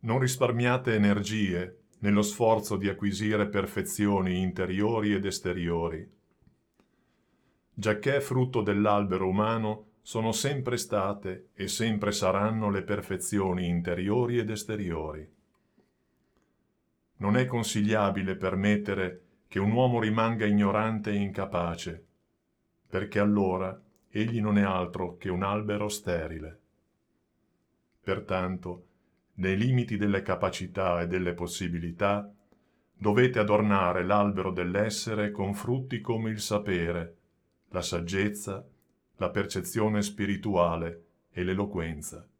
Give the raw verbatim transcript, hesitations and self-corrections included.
Non risparmiate energie nello sforzo di acquisire perfezioni interiori ed esteriori, giacché frutto dell'albero umano sono sempre state e sempre saranno le perfezioni interiori ed esteriori. Non è consigliabile permettere che un uomo rimanga ignorante e incapace, perché allora egli non è altro che un albero sterile. Pertanto, nei limiti delle capacità e delle possibilità, dovete adornare l'albero dell'essere con frutti come il sapere, la saggezza, la percezione spirituale e l'eloquenza.